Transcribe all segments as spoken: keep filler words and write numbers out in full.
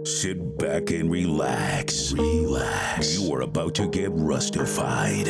Sit back and relax. Relax. You are about to get rustified.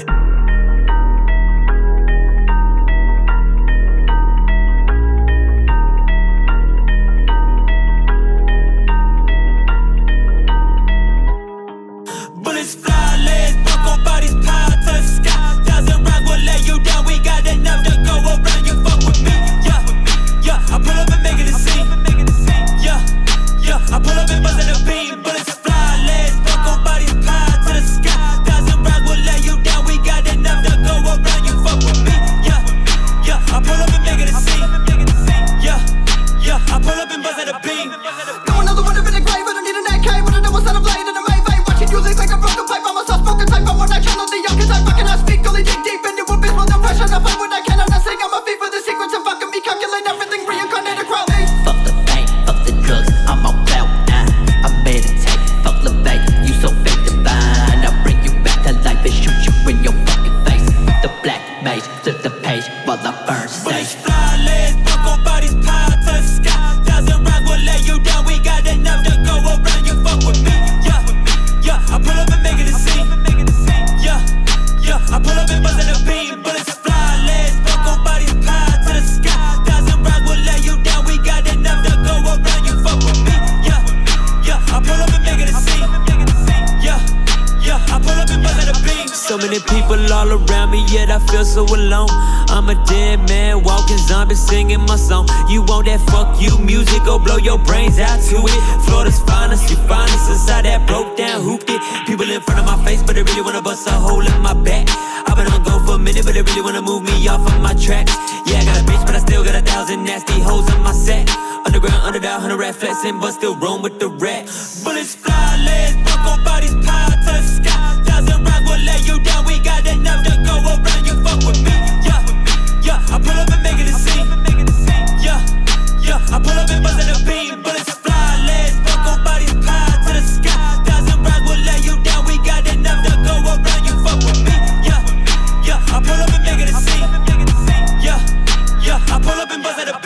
Bullets fly, legs broke on bodies piled to the sky. Thousand rounds will lay you down. We got enough to go around. You fuck with me, yeah, yeah. I pull up and make it a scene, yeah, yeah. I pull up and bust in the beam. Bullets fly, legs broke on bodies piled to the sky. Thousand rounds will lay you down. We got enough to go around. You fuck with me, yeah, yeah. I pull up and make it a scene, yeah, yeah. I pull up and bust in the beam. No another one up in the grave. I don't need an A K. What I know is that I'm playing in the main vein. Watching you live like a broken pipe. I'm a soft-spoken type. I'm on that channel, the youngest I fucking I speak. Only dig deep into abyss while the pressure. I fight what I can and I sing. I'm a feed for the secrets and fucking me. Calculate everything, reincarnate a crowd. Fuck the fame, fuck the drugs, I'm on cloud nine. I meditate, fuck the bait, you so fake divine. I'll bring you back to life and shoot you in your fucking face. The black mage, flip the page while I burn Bullets stage. fly, legs broke on bodies piled to the sky. Thousand rounds will lay you down. We got enough to go around. You fuck with me, yeah, yeah. I pull up and make it a scene, yeah, yeah. I pull up and bust in the beam. Bullets fly, legs broke on bodies piled to the sky. Thousand rounds will lay you down. We got enough to go around. You fuck with me, yeah, yeah. I pull up and make it a scene, yeah, yeah. I pull up and bust in the beam. So many people all around me, yet I feel so alone. I'm a dead man, walking zombie, singing my song. You want that fuck you music, go blow your brains out to it. Florida's finest, you finest inside that broke down hooped it. People in front of my face, but they really wanna bust a hole in my back. I've been on go for a minute, but they really wanna move me off of my tracks. Yeah, I got a bitch, but I still got a thousand nasty hoes in my sack. Underground, under that hundred rat flexing, but still roam with the rat. Bullets fly, legs broke on bodies piled to the sky. Thousand rounds will lay you down. We got enough to go around. You fuck with me, yeah, yeah. I pull up and make it a scene, yeah, yeah. I pull up and bust in the beam. Bullets fly, legs broke on bodies piled to the sky. Thousand rounds will lay you down. We got enough to go around. You fuck with me, yeah, yeah. I pull up and make it a scene, yeah, yeah. I pull up and bust in the beam.